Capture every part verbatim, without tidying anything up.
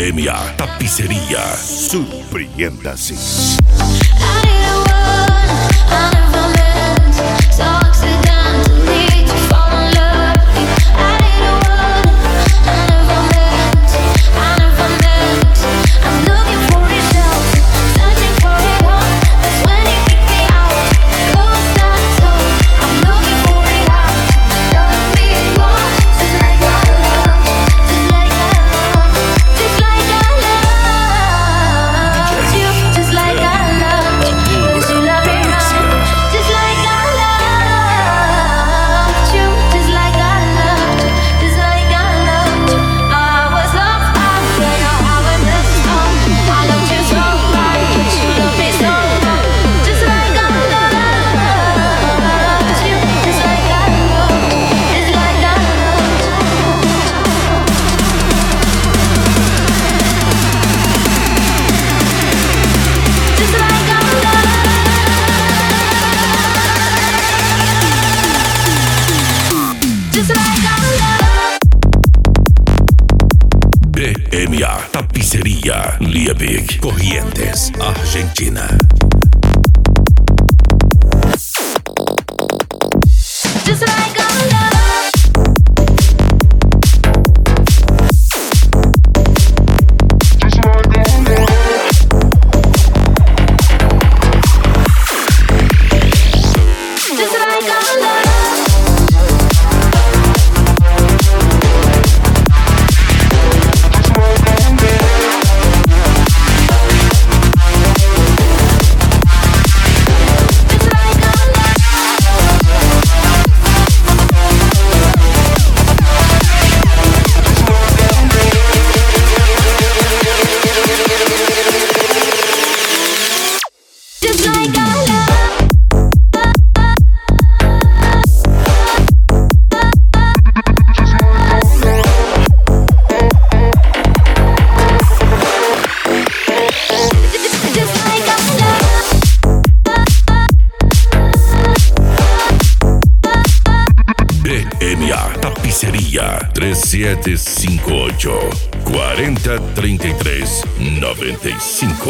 M A Tapiceria. Surpreenda-se. B M A Tapiceria, Liebig, Corrientes, Argentina. Just like our love. M A Tapiceria três sete cinco oito, quatro zero três três, nove cinco.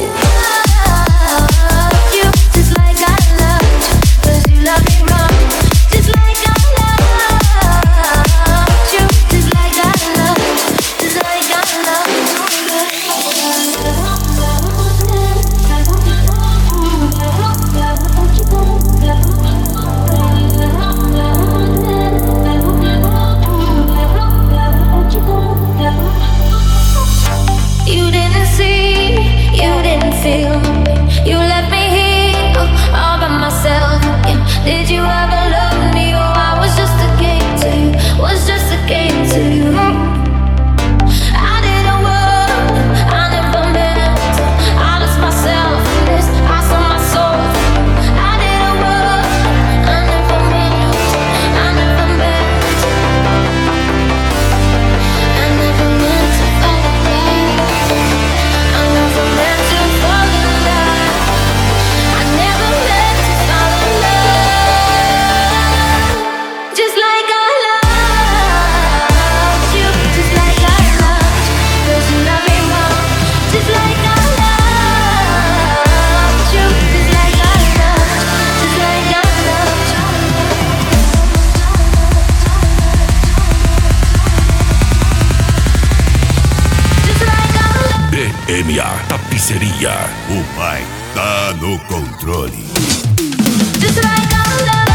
M A Tapiceria, o pai tá no controle. Just like our love.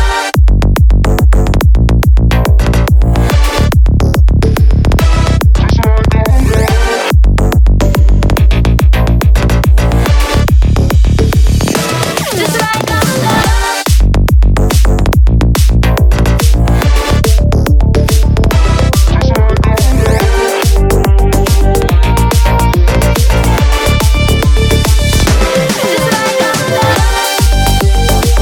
We'll be right back.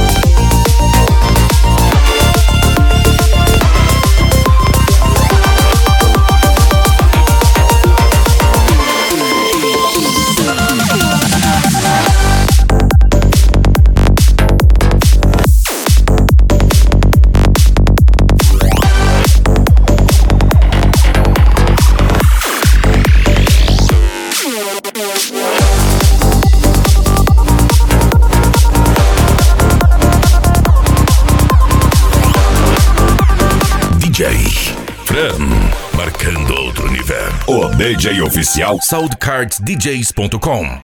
Instagram, marcando outro nível. O D J oficial soundcards d js ponto com.